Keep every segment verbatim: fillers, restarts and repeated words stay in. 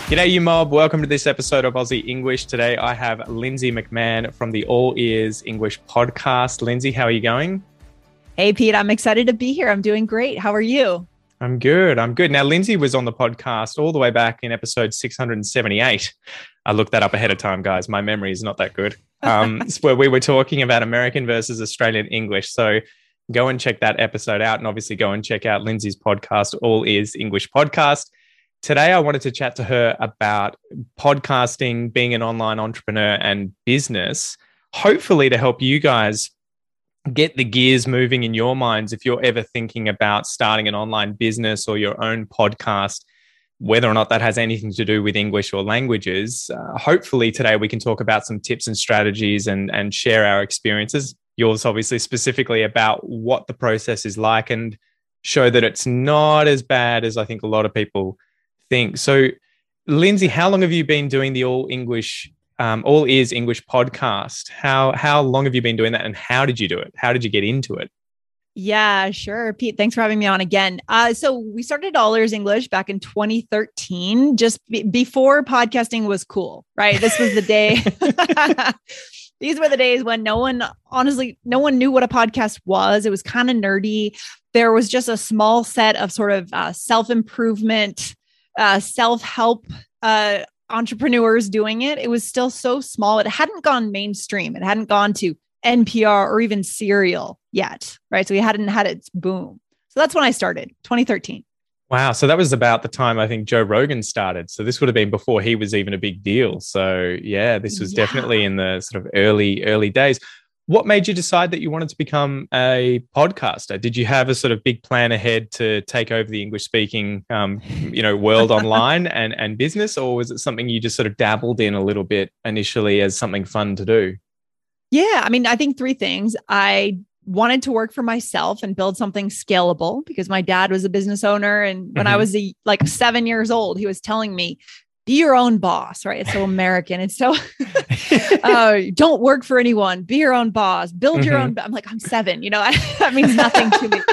G'day, you mob. Welcome to this episode of Aussie English. Today, I have Lindsay McMahon from the All Ears English podcast. Lindsay, how are you going? Hey, Pete. I'm excited to be here. I'm doing great. How are you? I'm good. I'm good. Now, Lindsay was on the podcast all the way back in episode six hundred seventy-eight. I looked that up ahead of time, guys. My memory is not that good. Um, it's where we were talking about American versus Australian English. So go and check that episode out. And obviously go and check out Lindsay's podcast, All Ears English Podcast. Today, I wanted to chat to her about podcasting, being an online entrepreneur and business, hopefully to help you guys get the gears moving in your minds if you're ever thinking about starting an online business or your own podcast, whether or not that has anything to do with English or languages. Uh, hopefully today we can talk about some tips and strategies and, and share our experiences, yours obviously specifically about what the process is like, and show that it's not as bad as I think a lot of people think. So, Lindsay, how long have you been doing the All English, um, All Ears English podcast? How how long have you been doing that, and how did you do it? How did you get into it? Yeah, sure. Pete, thanks for having me on again. Uh, so we started All Ears English back in twenty thirteen, just be- before podcasting was cool, right? This was the day. These were the days when no one, honestly, no one knew what a podcast was. It was kind of nerdy. There was just a small set of sort of uh, self-improvement, uh, self-help uh, entrepreneurs doing it. It was still so small. It hadn't gone mainstream. It hadn't gone to N P R or even Serial yet, right? So we hadn't had its boom. So that's when I started, twenty thirteen. Wow. So that was about the time I think Joe Rogan started. So this would have been before he was even a big deal. So yeah, this was Yeah. definitely in the sort of early, early days. What made you decide that you wanted to become a podcaster? Did you have a sort of big plan ahead to take over the English speaking, um, you know, world online and, and business, or was it something you just sort of dabbled in a little bit initially as something fun to do? Yeah. I mean, I think three things. I wanted to work for myself and build something scalable because my dad was a business owner. And when Mhm. I was a, like seven years old, he was telling me, be your own boss, right? It's so American. It's so, uh, don't work for anyone, be your own boss, build your Mhm. own. I'm like, I'm seven, you know, I, that means nothing to me.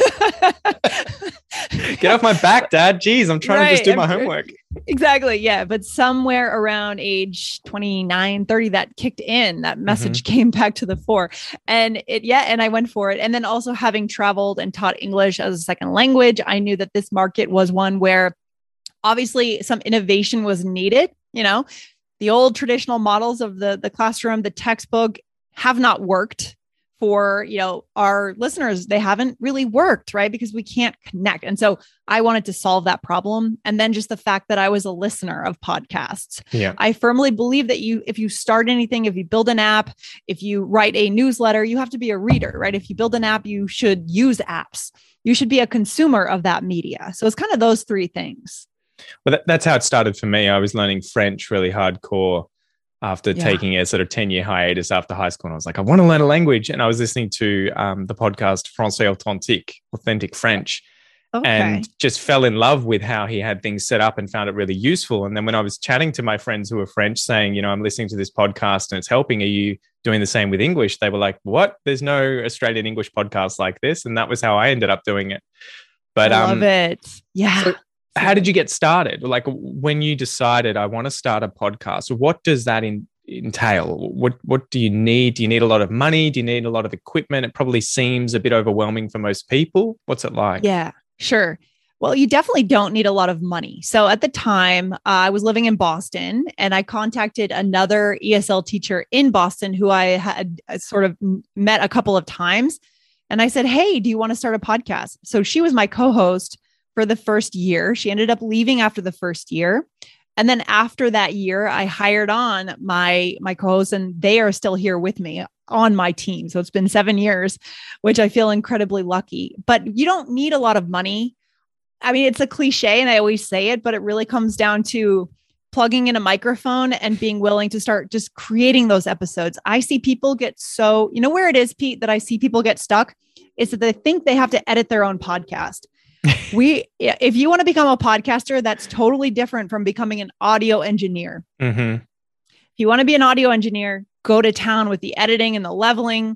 Get off my back, Dad. Jeez, I'm trying to just Right. do my I'm- homework. Exactly. Yeah. But somewhere around age twenty-nine, thirty, that kicked in, that message came back to the fore. And it, yeah. And I went for it. And then also having traveled and taught English as a second language, I knew that this market was one where obviously some innovation was needed. You know, the old traditional models of the, the classroom, the textbook have not worked for, you know, our listeners. They haven't really worked, right? Because we can't connect. And so I wanted to solve that problem. And then just the fact that I was a listener of podcasts. Yeah. I firmly believe that you, if you start anything, if you build an app, if you write a newsletter, you have to be a reader, right? If you build an app, you should use apps. You should be a consumer of that media. So it's kind of those three things. Well, that, that's how it started for me. I was learning French really hardcore after Yeah. taking a sort of ten-year hiatus after high school. And I was like, I want to learn a language. And I was listening to um, the podcast Français Authentique, Authentic French, Okay. and just fell in love with how he had things set up and found it really useful. And then when I was chatting to my friends who were French saying, you know, I'm listening to this podcast and it's helping, are you doing the same with English? They were like, what? There's no Australian English podcast like this. And that was how I ended up doing it. But I um, love it. Yeah. so how did you get started? Like when you decided I want to start a podcast, what does that in, entail? What what do you need? Do you need a lot of money? Do you need a lot of equipment? It probably seems a bit overwhelming for most people. What's it like? Yeah, sure. Well, you definitely don't need a lot of money. So at the time, uh, I was living in Boston and I contacted another E S L teacher in Boston who I had uh, sort of met a couple of times. And I said, hey, do you want to start a podcast? So she was my co-host for the first year. She ended up leaving after the first year. And then after that year, I hired on my, my co-hosts and they are still here with me on my team. So it's been seven years, which I feel incredibly lucky, but you don't need a lot of money. I mean, it's a cliche and I always say it, but it really comes down to plugging in a microphone and being willing to start just creating those episodes. I see people get so, you know, where it is, Pete, that I see people get stuck is that they think they have to edit their own podcast. we, if you want to become a podcaster, that's totally different from becoming an audio engineer. Mm-hmm. If you want to be an audio engineer, go to town with the editing and the leveling.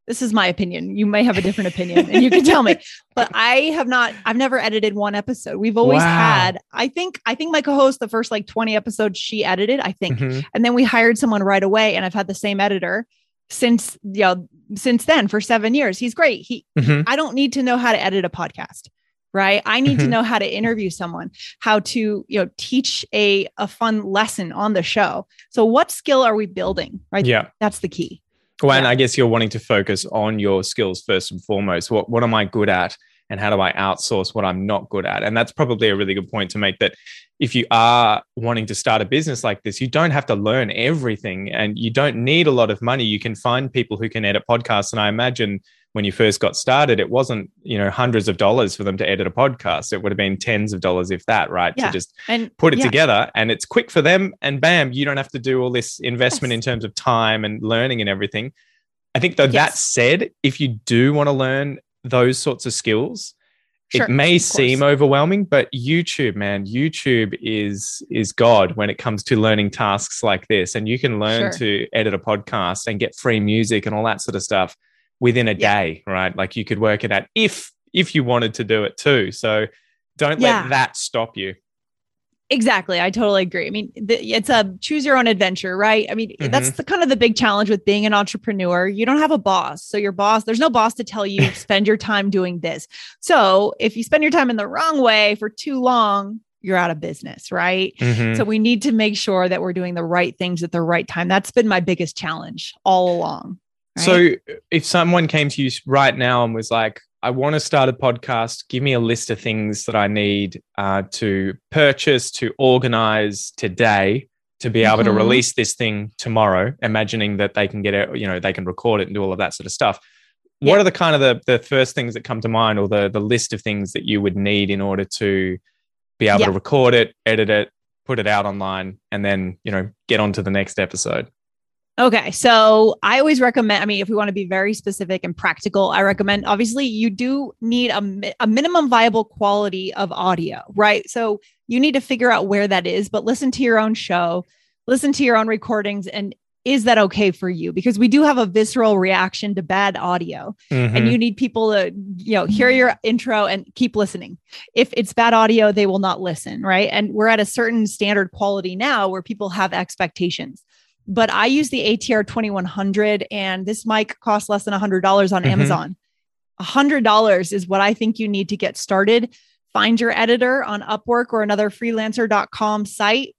this is my opinion. You may have a different opinion and you can tell me, but I have not, I've never edited one episode. We've always wow. had, I think, I think my co-host, the first like twenty episodes she edited, I think. Mm-hmm. And then we hired someone right away and I've had the same editor since, you know, since then for seven years. He's great. He, mm-hmm. I don't need to know how to edit a podcast, right? I need mm-hmm. to know how to interview someone, how to, you know, teach a, a fun lesson on the show. So what skill are we building, right? Yeah. That's the key. Well, yeah. and I guess you're wanting to focus on your skills first and foremost. What what am I good at, and how do I outsource what I'm not good at? And that's probably a really good point to make, that if you are wanting to start a business like this, you don't have to learn everything and you don't need a lot of money. You can find people who can edit podcasts. And I imagine when you first got started, it wasn't, you know, hundreds of dollars for them to edit a podcast. It would have been tens of dollars, if that, right? Yeah. To just and, put it yeah. together, and it's quick for them, and bam, you don't have to do all this investment yes. in terms of time and learning and everything. I think though, yes. that said, if you do want to learn those sorts of skills, sure, it may seem overwhelming, but YouTube, man, YouTube is, is God when it comes to learning tasks like this. And you can learn sure. to edit a podcast and get free music and all that sort of stuff within a yeah. day, right? Like you could work it out if if you wanted to do it too. So don't yeah. let that stop you. Exactly. I totally agree. I mean, the, it's a choose your own adventure, right? I mean, mm-hmm. that's the kind of the big challenge with being an entrepreneur. You don't have a boss. So your boss, there's no boss to tell you spend your time doing this. So if you spend your time in the wrong way for too long, you're out of business, right? Mm-hmm. So we need to make sure that we're doing the right things at the right time. That's been my biggest challenge all along. Right? So if someone came to you right now and was like, I want to start a podcast, give me a list of things that I need uh, to purchase, to organize today to be able mm-hmm. to release this thing tomorrow, imagining that they can get it, you know, they can record it and do all of that sort of stuff. Yeah. What are the kind of the, the first things that come to mind, or the, the list of things that you would need in order to be able yeah. to record it, edit it, put it out online, and then, you know, get on to the next episode? Okay. So I always recommend, I mean, if we want to be very specific and practical, I recommend, obviously you do need a, a minimum viable quality of audio, right? So you need to figure out where that is, but listen to your own show, listen to your own recordings. And is that okay for you? Because we do have a visceral reaction to bad audio, mm-hmm. and you need people to, you know, hear your intro and keep listening. If it's bad audio, they will not listen. Right. And we're at a certain standard quality now where people have expectations. But I use the A T R twenty-one hundred, and this mic costs less than one hundred dollars on mm-hmm. Amazon. one hundred dollars is what I think you need to get started. Find your editor on Upwork or another freelancer dot com site.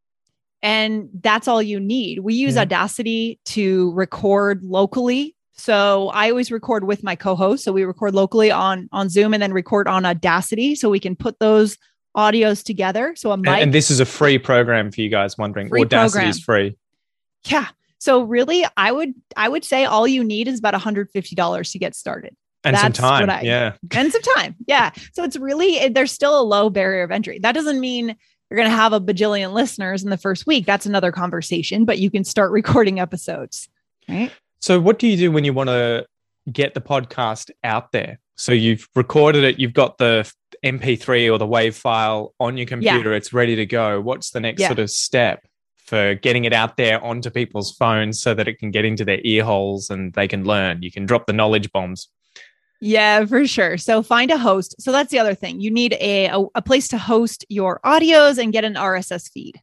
And that's all you need. We use mm-hmm. Audacity to record locally. So I always record with my co-host. So we record locally on, on Zoom and then record on Audacity, so we can put those audios together. So a mic. And, and this is a free program for you guys wondering. Free Audacity program. Is free. Yeah. So really, I would I would say all you need is about one hundred fifty dollars to get started. And That's some time. I, yeah. And some time. Yeah. So it's really, there's still a low barrier of entry. That doesn't mean you're going to have a bajillion listeners in the first week. That's another conversation, but you can start recording episodes. Right. So what do you do when you want to get the podcast out there? So you've recorded it, you've got the M P three or the WAV file on your computer, yeah. it's ready to go. What's the next yeah. sort of step for getting it out there onto people's phones so that it can get into their ear holes and they can learn? You can drop the knowledge bombs. Yeah, for sure. So find a host. So that's the other thing. You need a, a, a place to host your audios and get an R S S feed.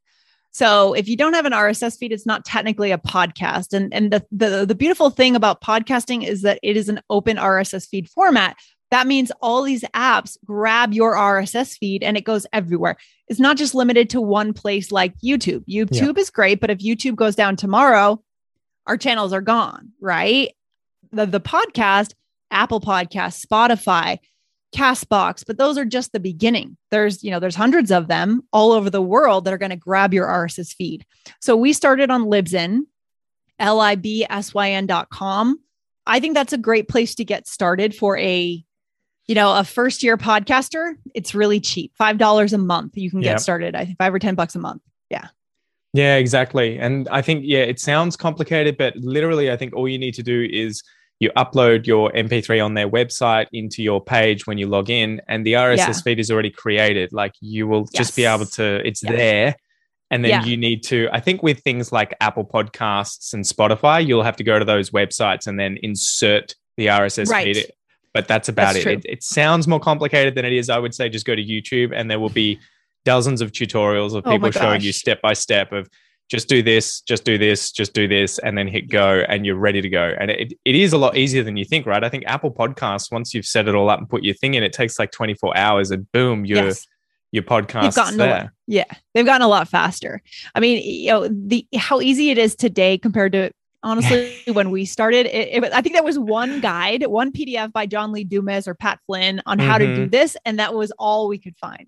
So if you don't have an R S S feed, it's not technically a podcast. And, and the, the, the beautiful thing about podcasting is that it is an open R S S feed format. That means all these apps grab your R S S feed and it goes everywhere. It's not just limited to one place like YouTube. YouTube yeah. is great, but if YouTube goes down tomorrow, our channels are gone, right? The, the podcast, Apple Podcasts, Spotify, Castbox, but those are just the beginning. There's, you know, there's hundreds of them all over the world that are going to grab your R S S feed. So we started on Libsyn, L I B S Y N dot com. I think that's a great place to get started for a, you know, a first year podcaster. It's really cheap. five dollars a month. You can get yep. started. I think five or ten bucks a month. Yeah. Yeah, exactly. And I think, yeah, it sounds complicated, but literally I think all you need to do is you upload your M P three on their website into your page when you log in, and the R S S yeah. feed is already created. Like you will yes. just be able to, it's yeah. there. And then yeah. you need to, I think with things like Apple Podcasts and Spotify, you'll have to go to those websites and then insert the R S S Right. feed. But that's about That's it. true. it. It sounds more complicated than it is. I would say just go to YouTube and there will be dozens of tutorials of Oh my people showing you gosh. step by step of just do this, just do this, just do this, and then hit go and you're ready to go. And it, it is a lot easier than you think, right? I think Apple Podcasts, once you've set it all up and put your thing in, it takes like twenty-four hours and boom, your, Yes. your They've podcast's gotten a lot, there. yeah, they've gotten a lot faster. I mean, you know, the how easy it is today compared to honestly when we started. It, it, I think there was one guide, one P D F by John Lee Dumas or Pat Flynn on how to do Mhm. this, and that was all we could find.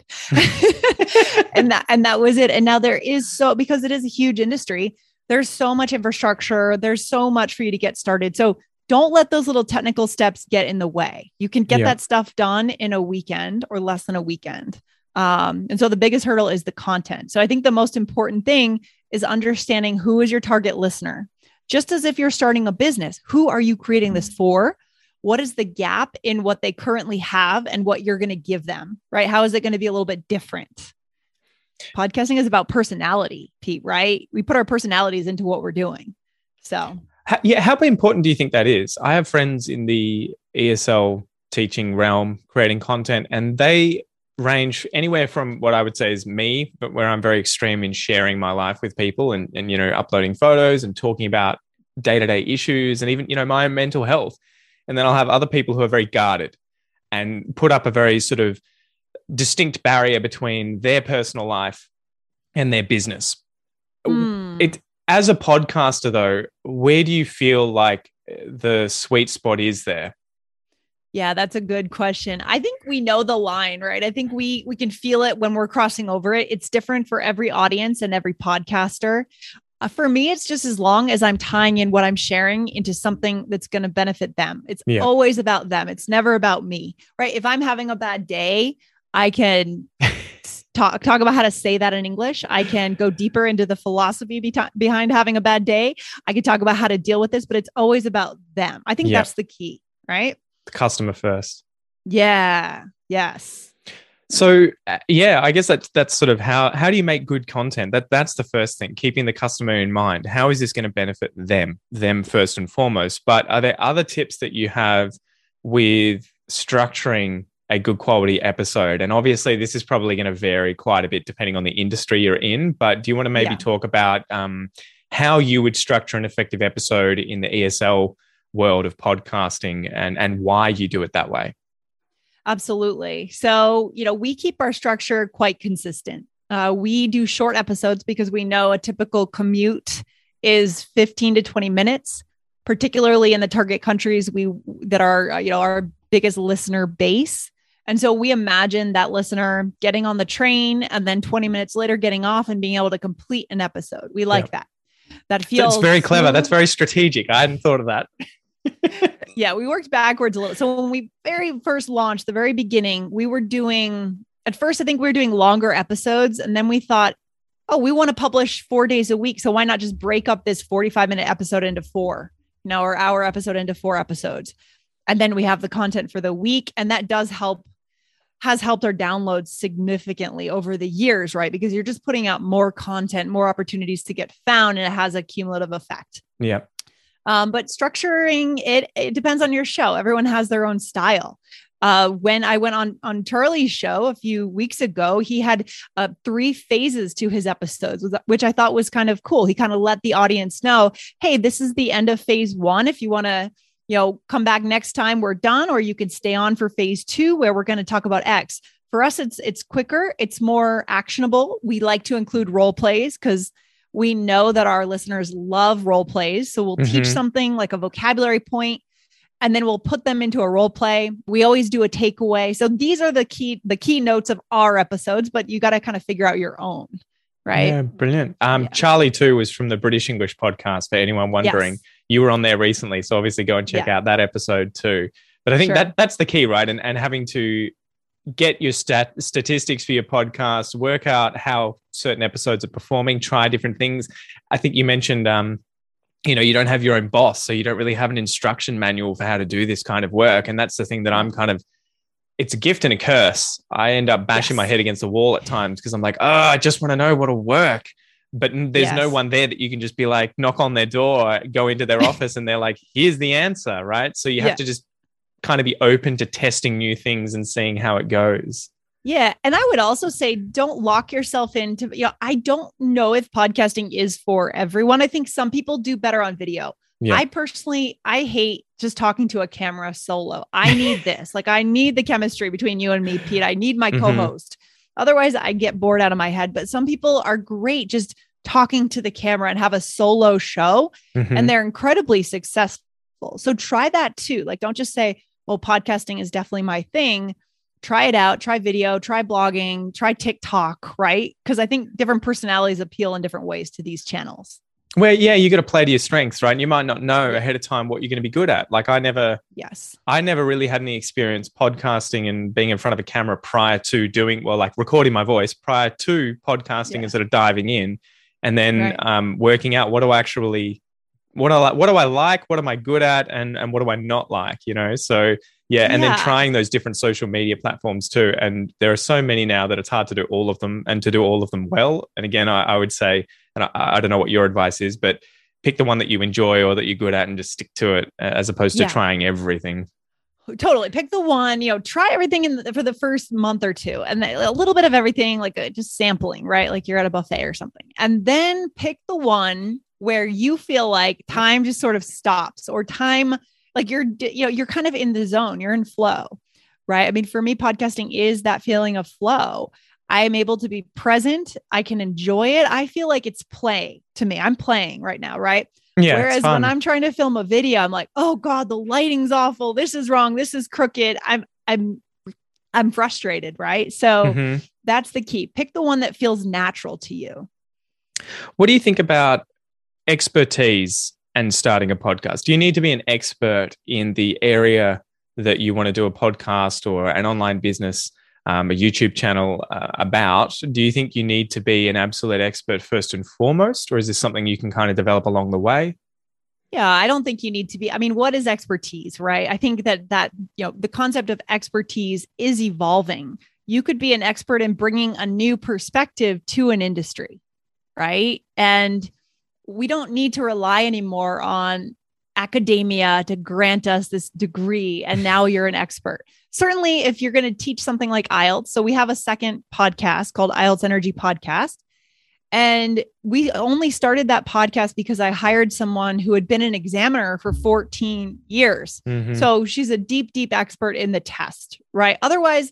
and that and that was it. And now there is so because it is a huge industry. There's so much infrastructure. There's so much for you to get started. So don't let those little technical steps get in the way. You can get Yeah. that stuff done in a weekend or less than a weekend. Um, and so the biggest hurdle is the content. So I think the most important thing is understanding who is your target listener. Just as if you're starting a business, who are you creating this for? What is the gap in what they currently have and what you're going to give them, right? How is it going to be a little bit different? Podcasting is about personality, Pete, right? We put our personalities into what we're doing. So, How, yeah, how important do you think that is? I have friends in the E S L teaching realm creating content, and they range anywhere from what I would say is me, but where I'm very extreme in sharing my life with people and, and you know, uploading photos and talking about day-to-day issues and even, you know, my own mental health. And then I'll have other people who are very guarded and put up a very sort of distinct barrier between their personal life and their business. mm, It as a podcaster though, where do you feel like the sweet spot is there? yeah, that's a good question. I think we know the line, right? I think we we can feel it when we're crossing over it. It's different for every audience and every podcaster. Uh, for me, it's just as long as I'm tying in what I'm sharing into something that's going to benefit them. It's Yeah. always about them. It's never about me, right? If I'm having a bad day, I can talk talk about how to say that in English. I can go deeper into the philosophy be- behind having a bad day. I can talk about how to deal with this, but it's always about them. I think Yeah. that's the key, right? The customer first. Yeah. Yes. So uh, yeah, I guess that's that's sort of how how do you make good content? That that's the first thing, keeping the customer in mind. How is this going to benefit them, them first and foremost? But are there other tips that you have with structuring a good quality episode? And obviously, this is probably going to vary quite a bit depending on the industry you're in. But do you want to maybe Yeah. talk about um, how you would structure an effective episode in the E S L world of podcasting and and why you do it that way? Absolutely. So, you know, we keep our structure quite consistent. Uh, we do short episodes because we know a typical commute is fifteen to twenty minutes, particularly in the target countries we that are, uh, you know, our biggest listener base. And so we imagine that listener getting on the train and then twenty minutes later getting off and being able to complete an episode. We like Yeah. that. That feels That's very clever. smooth. That's very strategic. I hadn't thought of that. Yeah, we worked backwards a little. So when we very first launched, the very beginning, we were doing, at first, I think we were doing longer episodes. And then we thought, oh, we want to publish four days a week. So why not just break up this forty-five minute episode into four, you know, or hour episode into four episodes. And then we have the content for the week. And that does help, has helped our downloads significantly over the years, right? Because you're just putting out more content, more opportunities to get found, and it has a cumulative effect. Yeah. Um, but structuring it, it depends on your show. Everyone has their own style. Uh, when I went on on Charlie's show a few weeks ago, he had uh, three phases to his episodes, which I thought was kind of cool. He kind of let the audience know, hey, this is the end of phase one. If you want to, you know, come back next time we're done, or you can stay on for phase two, where we're going to talk about X. For us, it's it's quicker. It's more actionable. We like to include role plays because we know that our listeners love role plays. So we'll Mm-hmm. teach something like a vocabulary point, and then we'll put them into a role play. We always do a takeaway. So these are the key, the key notes of our episodes, but you got to kind of figure out your own, right? Yeah, brilliant. Um, Yeah. Charlie too was from the British English podcast. For anyone wondering, Yes. you were on there recently, so obviously go and check Yeah. out that episode too. But I think Sure. that that's the key, right? And and having to get your stat statistics for your podcast, work out how certain episodes are performing, try different things. I think you mentioned, um, you know, you don't have your own boss, so you don't really have an instruction manual for how to do this kind of work. And that's the thing that I'm kind of, it's a gift and a curse. I end up bashing Yes. my head against the wall at times because I'm like, oh, I just want to know what'll work. but there's yes. no one there that you can just be like, knock on their door, go into their office and they're like, here's the answer, right? So you have yeah. to just kind of be open to testing new things and seeing how it goes. Yeah. And I would also say, don't lock yourself into, you know, I don't know if podcasting is for everyone. I think some people do better on video. Yeah. I personally, I hate just talking to a camera solo. I need this. Like I need the chemistry between you and me, Pete. I need my mm-hmm. co-host. Otherwise I get bored out of my head, but some people are great just talking to the camera and have a solo show mm-hmm. and they're incredibly successful. So try that too. Like, don't just say, well, podcasting is definitely my thing. Try it out, try video, try blogging, try TikTok, right? Because I think different personalities appeal in different ways to these channels. Well, yeah, you got to play to your strengths, right? You might not know ahead of time what you're going to be good at. Like I never, yes, I never really had any experience podcasting and being in front of a camera prior to doing, well, like recording my voice prior to podcasting yeah. and sort of diving in and then right. um, working out what do I actually, what do I like, what do I like, what am I good at, and and what do I not like, you know? So yeah, and yeah. then trying those different social media platforms too. And there are so many now that it's hard to do all of them and to do all of them well. And again, I, I would say, and I, I don't know what your advice is, but pick the one that you enjoy or that you're good at and just stick to it as opposed to yeah. trying everything. Totally. Pick the one, you know, try everything in the, for the first month or two and a little bit of everything, like a, just sampling, right? Like you're at a buffet or something. And then pick the one where you feel like time just sort of stops or time, like you're, you know, you're kind of in the zone, you're in flow, right? I mean, for me, podcasting is that feeling of flow. I am able to be present. I can enjoy it. I feel like it's play to me. I'm playing right now, right? Yeah, whereas when I'm trying to film a video, I'm like, oh God, the lighting's awful. This is wrong. This is crooked. I'm, I'm, I'm frustrated. Right. So mm-hmm. that's the key. Pick the one that feels natural to you. What do you think about expertise and starting a podcast? Do you need to be an expert in the area that you want to do a podcast or an online business, um, a YouTube channel uh, about? Do you think you need to be an absolute expert first and foremost, or is this something you can kind of develop along the way? Yeah, I don't think you need to be. I mean, what is expertise, right? I think that that, you know, the concept of expertise is evolving. You could be an expert in bringing a new perspective to an industry, right? And we don't need to rely anymore on academia to grant us this degree. And now you're an expert. Certainly, if you're going to teach something like I E L T S. So we have a second podcast called I E L T S Energy Podcast. And we only started that podcast because I hired someone who had been an examiner for fourteen years. Mm-hmm. So she's a deep, deep expert in the test, right? Otherwise,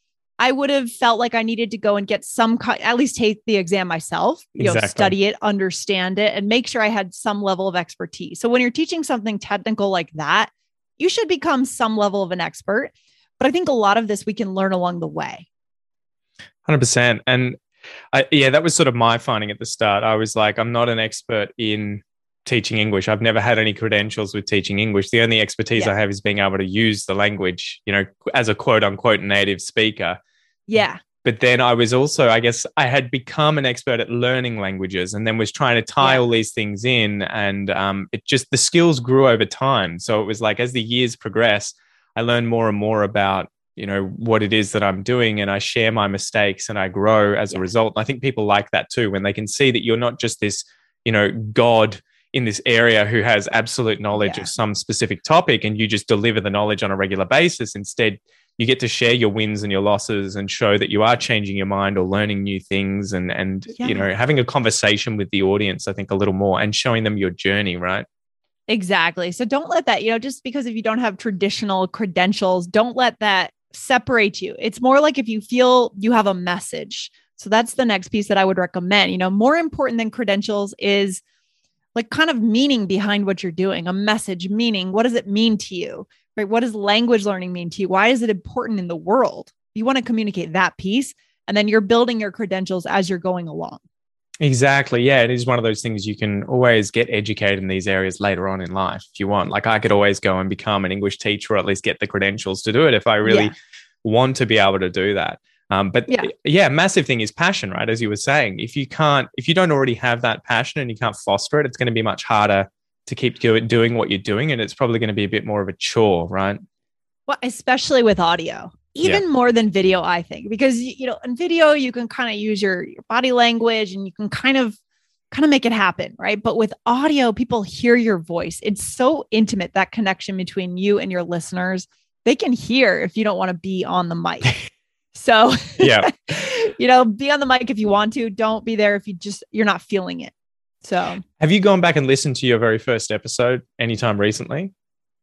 I would have felt like I needed to go and get some, at least take the exam myself, you exactly. know, study it, understand it, and make sure I had some level of expertise. So when you're teaching something technical like that, you should become some level of an expert. But I think a lot of this we can learn along the way. one hundred percent. And I, yeah, that was sort of my finding at the start. I was like, I'm not an expert in teaching English. I've never had any credentials with teaching English. The only expertise yeah. I have is being able to use the language, you know, as a quote unquote native speaker. Yeah. But then I was also, I guess I had become an expert at learning languages and then was trying to tie yeah. all these things in. And um, it just, the skills grew over time. So it was like, as the years progress, I learned more and more about, you know, what it is that I'm doing, and I share my mistakes and I grow as yeah. a result. And I think people like that too, when they can see that you're not just this, you know, God in this area who has absolute knowledge yeah. of some specific topic and you just deliver the knowledge on a regular basis. Instead, you get to share your wins and your losses and show that you are changing your mind or learning new things and, and yeah. you know, having a conversation with the audience, I think, a little more and showing them your journey, right? Exactly. So don't let that, you know, just because if you don't have traditional credentials, don't let that separate you. It's more like if you feel you have a message. So that's the next piece that I would recommend. You know, more important than credentials is like kind of meaning behind what you're doing, a message, meaning. What does it mean to you? Right? What does language learning mean to you? Why is it important in the world? You want to communicate that piece, and then you're building your credentials as you're going along. Exactly. Yeah, it is one of those things you can always get educated in these areas later on in life if you want. Like I could always go and become an English teacher or at least get the credentials to do it if I really yeah. want to be able to do that. Um, but yeah. yeah, massive thing is passion, right? As you were saying, if you can't, if you don't already have that passion and you can't foster it, it's going to be much harder to keep doing what you're doing. And it's probably going to be a bit more of a chore, right? Well, especially with audio, even yeah. more than video, I think, because, you know, in video, you can kind of use your, your body language and you can kind of kind of make it happen, right? But with audio, people hear your voice. It's so intimate, that connection between you and your listeners. They can hear if you don't want to be on the mic. So, yeah, you know, be on the mic if you want to. Don't be there if you just, you're not feeling it. So, have you gone back and listened to your very first episode anytime recently?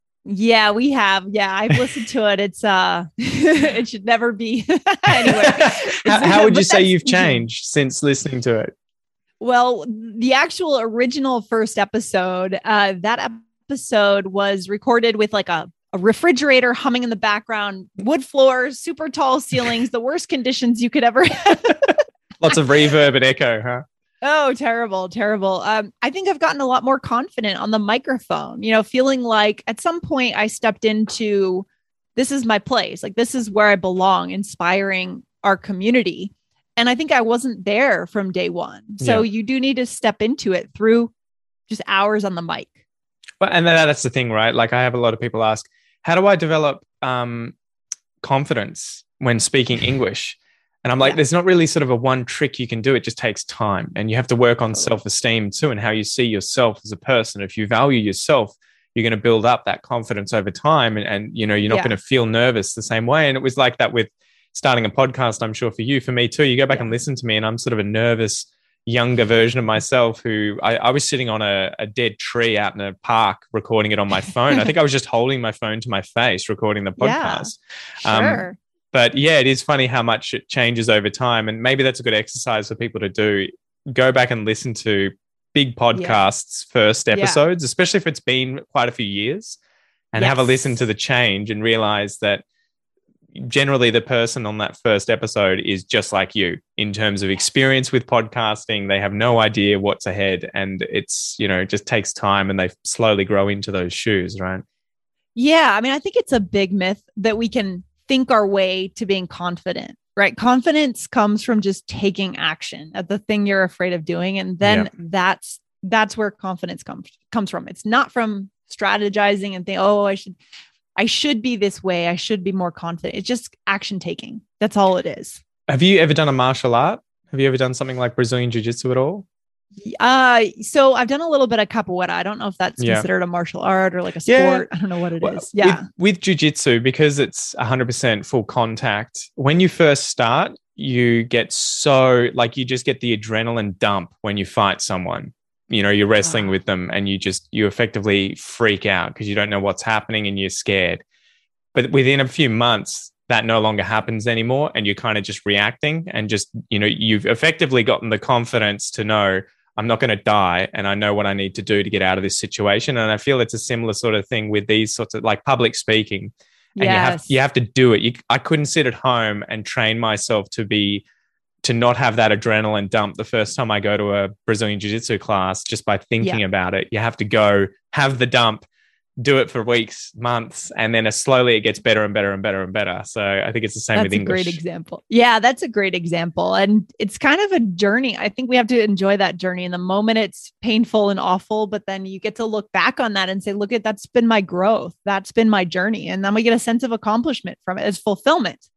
Yeah, we have. Yeah, I've listened to it. It's uh it should never be anyway. How, how would you say you've changed since listening to it? Well, the actual original first episode, uh, that episode was recorded with like a, a refrigerator humming in the background, wood floors, super tall ceilings, the worst conditions you could ever have. Lots of reverb and echo, huh? Oh, terrible, terrible. Um, I think I've gotten a lot more confident on the microphone, you know, feeling like at some point I stepped into, this is my place. Like, this is where I belong, inspiring our community. And I think I wasn't there from day one. So yeah. You do need to step into it through just hours on the mic. Well, and that's the thing, right? Like, I have a lot of people ask, how do I develop um, confidence when speaking English? And I'm like, yeah. There's not really sort of a one trick you can do. It just takes time, and you have to work on self-esteem too, and how you see yourself as a person. If you value yourself, you're going to build up that confidence over time, and, and you know, you're not yeah. going to feel nervous the same way. And it was like that with starting a podcast, I'm sure for you, for me too. You go back yeah. and listen to me, and I'm sort of a nervous, younger version of myself who I, I was sitting on a, a dead tree out in a park recording it on my phone. I think I was just holding my phone to my face recording the podcast. Yeah, sure. Um, but yeah, it is funny how much it changes over time. And maybe that's a good exercise for people to do. Go back and listen to big podcasts' yeah. first episodes, yeah. especially if it's been quite a few years, and yes. have a listen to the change and realize that generally the person on that first episode is just like you in terms of experience with podcasting. They have no idea what's ahead, and it's, you know, it just takes time, and they slowly grow into those shoes, right? Yeah. I mean, I think it's a big myth that we can think our way to being confident, right? Confidence comes from just taking action at the thing you're afraid of doing. And then yeah. that's, that's where confidence comes, comes from. It's not from strategizing and think, oh, I should, I should be this way. I should be more confident. It's just action taking. That's all it is. Have you ever done a martial art? Have you ever done something like Brazilian Jiu-Jitsu at all? Uh, so I've done a little bit of capoeira. I don't know if that's yeah. considered a martial art or like a sport. Yeah. I don't know what it well, is. Yeah. With, with Jiu-Jitsu, because it's one hundred percent full contact, when you first start, you get so, like, you just get the adrenaline dump when you fight someone. You know, you're wrestling wow. with them, and you just, you effectively freak out because you don't know what's happening and you're scared. But within a few months, that no longer happens anymore, and you're kind of just reacting, and just, you know, you've effectively gotten the confidence to know, I'm not going to die, and I know what I need to do to get out of this situation. And I feel it's a similar sort of thing with these sorts of, like, public speaking. And yes. you have you have to do it. You, I couldn't sit at home and train myself to be to not have that adrenaline dump the first time I go to a Brazilian Jiu-Jitsu class just by thinking yeah. about it. You have to go have the dump, do it for weeks, months, and then slowly it gets better and better and better and better. So I think it's the same that's with English. That's a great example. Yeah, that's a great example. And it's kind of a journey. I think we have to enjoy that journey. In the moment, it's painful and awful, but then you get to look back on that and say, look, at that's been my growth. That's been my journey. And then we get a sense of accomplishment from it as fulfillment.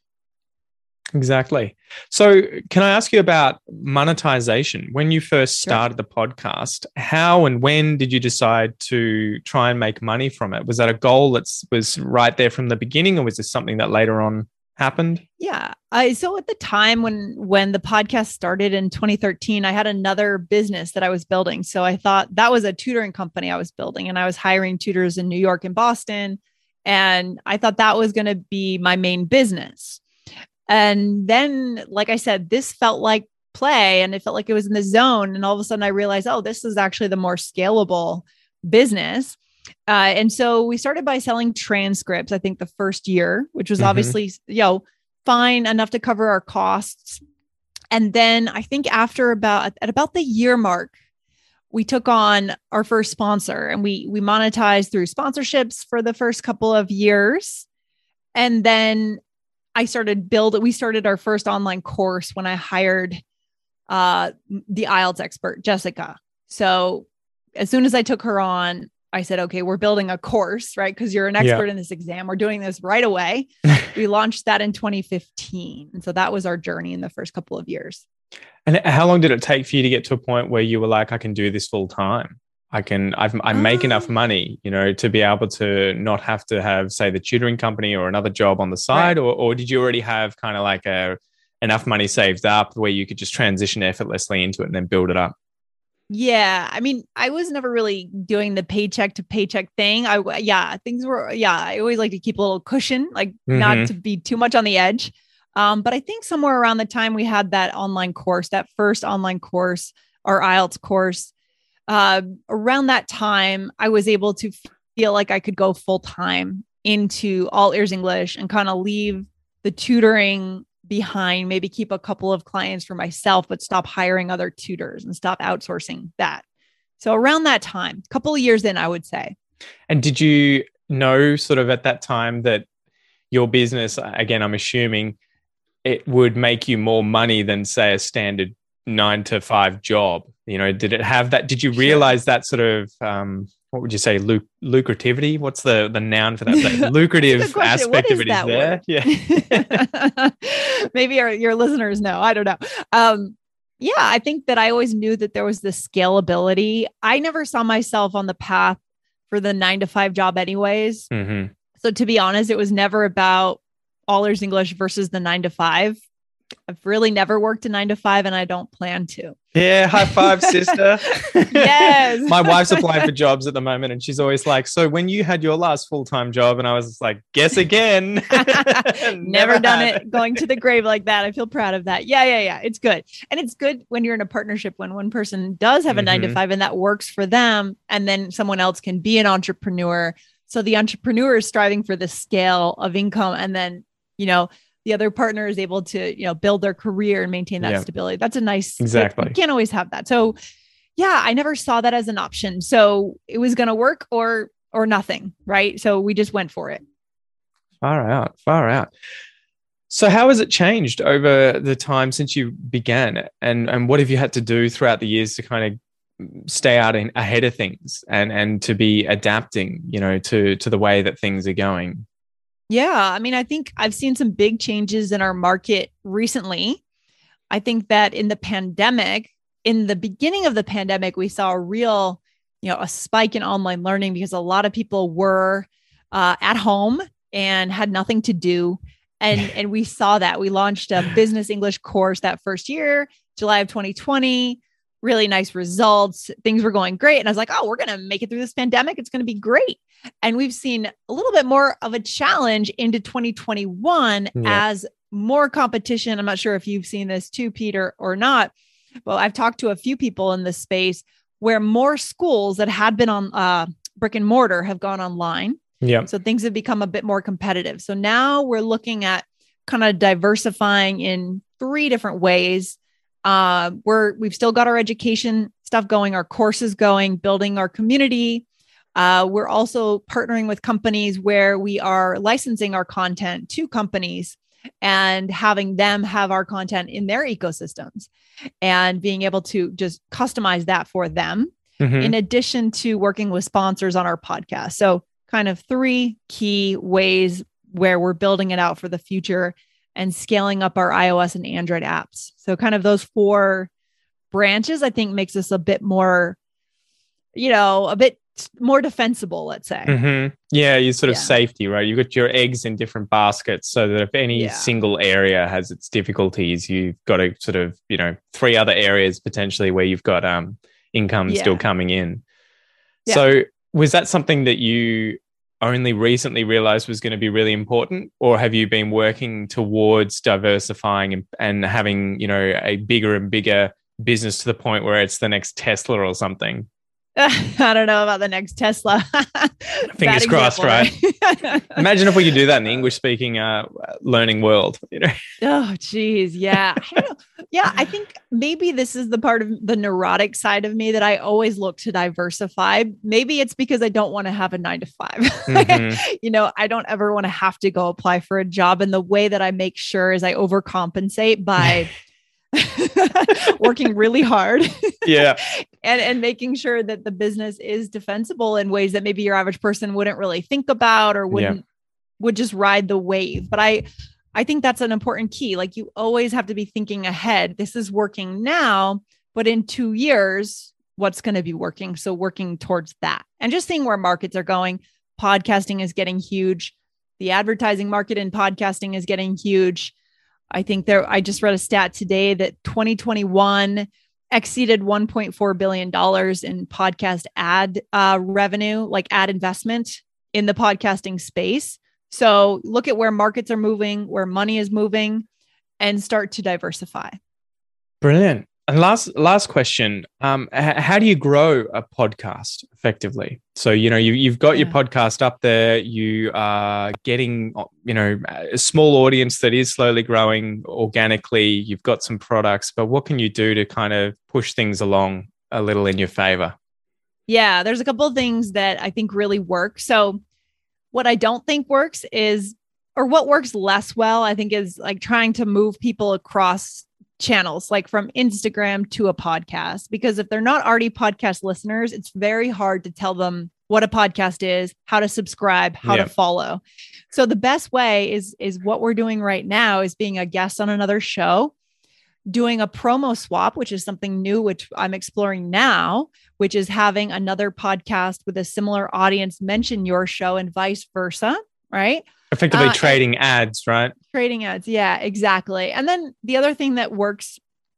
Exactly. So can I ask you about monetization? When you first started sure. the podcast, how and when did you decide to try and make money from it? Was that a goal that was right there from the beginning, or was this something that later on happened? Yeah. I, so at the time when, when the podcast started in twenty thirteen, I had another business that I was building. So I thought that was a tutoring company I was building, and I was hiring tutors in New York and Boston. And I thought that was going to be my main business. And then, like I said, this felt like play, and it felt like it was in the zone. And all of a sudden I realized, oh, this is actually the more scalable business. Uh, and so we started by selling transcripts, I think the first year, which was mm-hmm. obviously, you know, fine enough to cover our costs. And then I think after about, at about the year mark, we took on our first sponsor, and we, we monetized through sponsorships for the first couple of years. And then I started build. We started our first online course when I hired uh, the I E L T S expert, Jessica. So as soon as I took her on, I said, okay, we're building a course, right? Because you're an expert yeah. in this exam. We're doing this right away. We launched that in twenty fifteen. And so that was our journey in the first couple of years. And how long did it take for you to get to a point where you were like, I can do this full time? I can, I've, I make enough money, you know, to be able to not have to have, say, the tutoring company or another job on the side, right. or, or did you already have kind of like a enough money saved up where you could just transition effortlessly into it and then build it up? Yeah. I mean, I was never really doing the paycheck to paycheck thing. I, yeah, things were, yeah, I always like to keep a little cushion, like mm-hmm. not to be too much on the edge. Um, but I think somewhere around the time we had that online course, that first online course, our I E L T S course, uh, around that time, I was able to feel like I could go full time into All Ears English and kind of leave the tutoring behind, maybe keep a couple of clients for myself, but stop hiring other tutors and stop outsourcing that. So around that time, a couple of years in, I would say. And did you know sort of at that time that your business, again, I'm assuming it would make you more money than, say, a standard nine to five job? You know, did it have that? Did you realize sure. that sort of, um, what would you say, luc- lucrativity? What's the, the noun for that? That lucrative aspect of it is there. Word? Yeah. Maybe our, your listeners know. I don't know. Um, yeah, I think that I always knew that there was the scalability. I never saw myself on the path for the nine to five job anyways. Mm-hmm. So to be honest, it was never about All Ears English versus the nine to five. I've really never worked a nine to five and I don't plan to. Yeah. High five, sister. Yes. My wife's applying for jobs at the moment and she's always like, so when you had your last full-time job, and I was just like, guess again. never, never done it. Going to the grave like that. I feel proud of that. Yeah. Yeah. Yeah. It's good. And it's good when you're in a partnership, when one person does have a mm-hmm. nine to five and that works for them. And then someone else can be an entrepreneur. So the entrepreneur is striving for the scale of income. And then, you know, the other partner is able to, you know, build their career and maintain that yeah. stability. That's a nice, exactly. You can't always have that. So yeah, I never saw that as an option. So it was going to work or, or nothing. Right. So we just went for it. Far out, far out. So how has it changed over the time since you began, and, and what have you had to do throughout the years to kind of stay out in ahead of things and, and to be adapting, you know, to, to the way that things are going? Yeah. I mean, I think I've seen some big changes in our market recently. I think that in the pandemic, in the beginning of the pandemic, we saw a real, you know, a spike in online learning because a lot of people were uh, at home and had nothing to do. And, and we saw that. We launched a business English course that first year, July of twenty twenty. Really nice results. Things were going great. And I was like, oh, we're going to make it through this pandemic. It's going to be great. And we've seen a little bit more of a challenge into twenty twenty-one yeah. as more competition. I'm not sure if you've seen this too, Peter, or not. Well, I've talked to a few people in this space where more schools that had been on uh, brick and mortar have gone online. Yeah. So things have become a bit more competitive. So now we're looking at kind of diversifying in three different ways. Uh, we're, we've still got our education stuff going, our courses going, building our community. Uh, we're also partnering with companies where we are licensing our content to companies and having them have our content in their ecosystems and being able to just customize that for them, mm-hmm. in addition to working with sponsors on our podcast. So kind of three key ways where we're building it out for the future and scaling up our iOS and Android apps. So kind of those four branches, I think, makes us a bit more, you know, a bit more defensible, let's say. Mm-hmm. Yeah, you sort of yeah. safety, right? You've got your eggs in different baskets so that if any yeah. single area has its difficulties, you've got to sort of, you know, three other areas potentially where you've got um income yeah. still coming in. Yeah. So was that something that you only recently realized was going to be really important, or have you been working towards diversifying and, and having, you know, a bigger and bigger business to the point where it's the next Tesla or something? I don't know about the next Tesla. Fingers crossed, right? Imagine if we could do that in the English speaking uh, learning world, you know? Oh, geez. Yeah. I don't know. Yeah. I think maybe this is the part of the neurotic side of me that I always look to diversify. Maybe it's because I don't want to have a nine to five. Mm-hmm. You know, I don't ever want to have to go apply for a job. And the way that I make sure is I overcompensate by working really hard. Yeah. and, and making sure that the business is defensible in ways that maybe your average person wouldn't really think about or wouldn't, yeah. would just ride the wave. But I, I think that's an important key. Like you always have to be thinking ahead. This is working now, but in two years, what's going to be working? So working towards that and just seeing where markets are going. Podcasting is getting huge. The advertising market in podcasting is getting huge. I think there, I just read a stat today that twenty twenty-one exceeded one point four billion dollars in podcast ad uh, revenue, like ad investment in the podcasting space. So look at where markets are moving, where money is moving, and start to diversify. Brilliant. And last last question, um, h- how do you grow a podcast effectively? So, you know, you, you've got yeah. your podcast up there, you are getting, you know, a small audience that is slowly growing organically. You've got some products, but what can you do to kind of push things along a little in your favor? Yeah, there's a couple of things that I think really work. So what I don't think works is, or what works less well, I think is like trying to move people across channels, like from Instagram to a podcast, because if they're not already podcast listeners, it's very hard to tell them what a podcast is, how to subscribe, how yeah. to follow. So the best way is, is what we're doing right now is being a guest on another show, doing a promo swap, which is something new, which I'm exploring now, which is having another podcast with a similar audience mention your show and vice versa. Right. Effectively uh, trading ads, right? Trading ads. Yeah, exactly. And then the other thing that works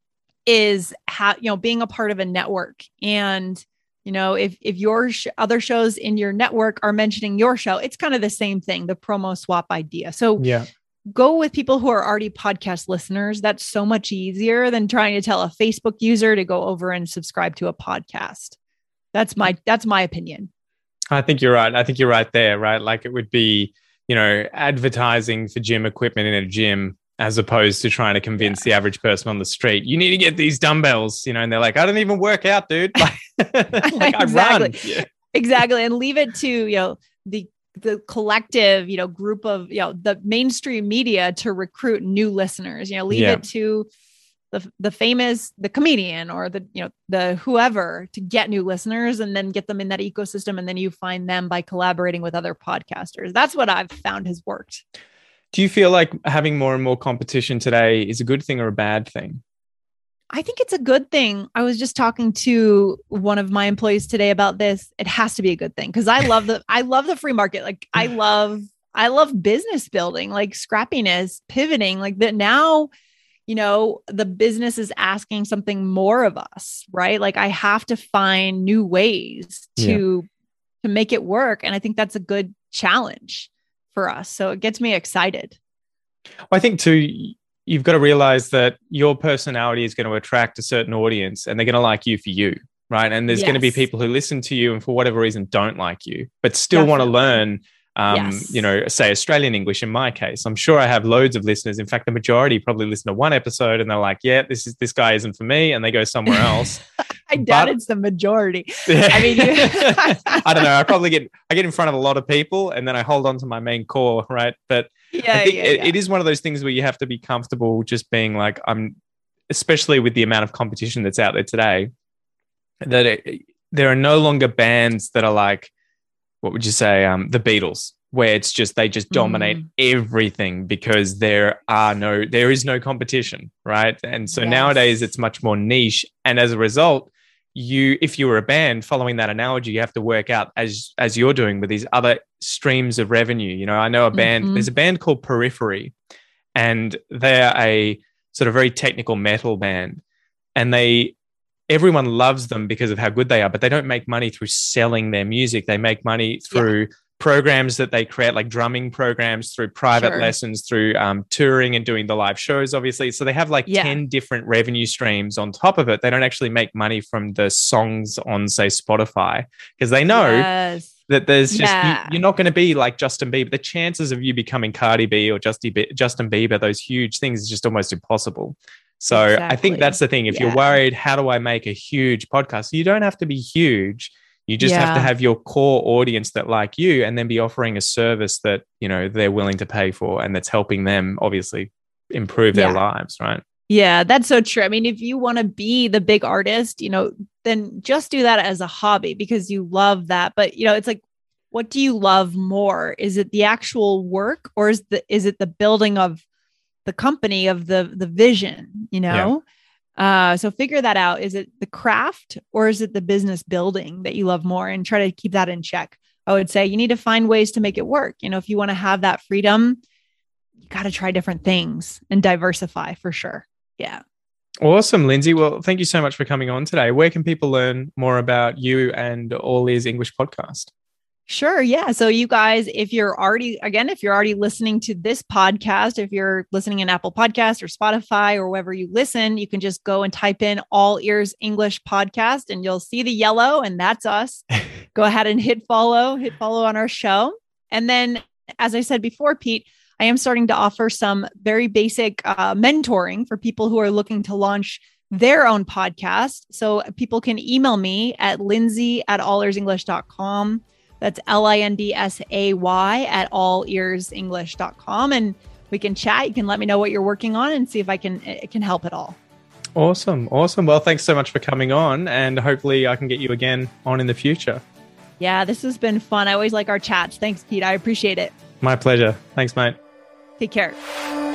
is how, you know, being a part of a network. And, you know, if, if your sh- other shows in your network are mentioning your show, it's kind of the same thing, the promo swap idea. So yeah. go with people who are already podcast listeners. That's so much easier than trying to tell a Facebook user to go over and subscribe to a podcast. That's my, that's my opinion. I think you're right. I think you're right there, right? Like it would be, you know, advertising for gym equipment in a gym as opposed to trying to convince yeah. the average person on the street, you need to get these dumbbells, you know, and they're like, I don't even work out, dude. Like, like I exactly. run. Yeah. Exactly. And leave it to, you know, the, the collective, you know, group of, you know, the mainstream media to recruit new listeners, you know, leave yeah. it to the, the famous, the comedian or the, you know, the whoever to get new listeners and then get them in that ecosystem. And then you find them by collaborating with other podcasters. That's what I've found has worked. Do you feel like having more and more competition today is a good thing or a bad thing? I think it's a good thing. I was just talking to one of my employees today about this. It has to be a good thing because I love the, I love the free market. Like I love, I love business building, like scrappiness, pivoting, like that now. You know, the business is asking something more of us, right? Like I have to find new ways to, yeah. to make it work. And I think that's a good challenge for us. So it gets me excited. Well, I think too, you've got to realize that your personality is going to attract a certain audience and they're going to like you for you, right? And there's yes. going to be people who listen to you and for whatever reason don't like you, but still Definitely. want to learn Um, yes. you know, say Australian English in my case. I'm sure I have loads of listeners. In fact, the majority probably listen to one episode and they're like, yeah, this is, this guy isn't for me. And they go somewhere else. I doubt but, it's the majority. Yeah. I mean, you- I don't know. I probably get, I get in front of a lot of people and then I hold on to my main core. Right. But yeah, I think yeah, it, yeah. it is one of those things where you have to be comfortable just being like, I'm, especially with the amount of competition that's out there today, that it, there are no longer bands that are like, what would you say? Um, the Beatles. Where it's just, they just dominate mm. everything because there are no, there is no competition, right? And so yes. nowadays it's much more niche. And as a result, you, if you were a band following that analogy, you have to work out as, as you're doing with these other streams of revenue. You know, I know a band, mm-hmm. there's a band called Periphery and they're a sort of very technical metal band and they, everyone loves them because of how good they are, but they don't make money through selling their music. They make money through yeah. programs that they create, like drumming programs, through private sure. lessons, through um, touring and doing the live shows, obviously. So they have like yeah. ten different revenue streams on top of it. They don't actually make money from the songs on, say, Spotify, because they know yes. that there's just, yeah. you, you're not going to be like Justin Bieber. The chances of you becoming Cardi B or Justin Bieber, those huge things, is just almost impossible. So exactly. I think that's the thing. If yeah. you're worried, how do I make a huge podcast? You don't have to be huge. You just yeah. have to have your core audience that like you, and then be offering a service that, you know, they're willing to pay for and that's helping them obviously improve their yeah. lives, right? Yeah, that's so true. I mean, if you want to be the big artist, you know, then just do that as a hobby because you love that. But, you know, it's like, what do you love more? Is it the actual work or is the is it the building of the company of the, the vision, you know? Yeah. Uh, so figure that out. Is it the craft or is it the business building that you love more, and try to keep that in check? I would say you need to find ways to make it work. You know, if you want to have that freedom, you got to try different things and diversify for sure. Yeah. Awesome, Lindsay. Well, thank you so much for coming on today. Where can people learn more about you and All Ears English podcast? Sure. Yeah. So you guys, if you're already, again, if you're already listening to this podcast, if you're listening in Apple Podcast or Spotify or wherever you listen, you can just go and type in All Ears English Podcast and you'll see the yellow, and that's us. Go ahead and hit follow, hit follow on our show. And then, as I said before, Pete, I am starting to offer some very basic uh, mentoring for people who are looking to launch their own podcast. So people can email me at lindsay at all ears english dot com. That's L I N D S A Y at all ears english dot com. And we can chat. You can let me know what you're working on and see if I can, it can help at all. Awesome. Awesome. Well, thanks so much for coming on, and hopefully I can get you again on in the future. Yeah, this has been fun. I always like our chats. Thanks, Pete. I appreciate it. My pleasure. Thanks, mate. Take care.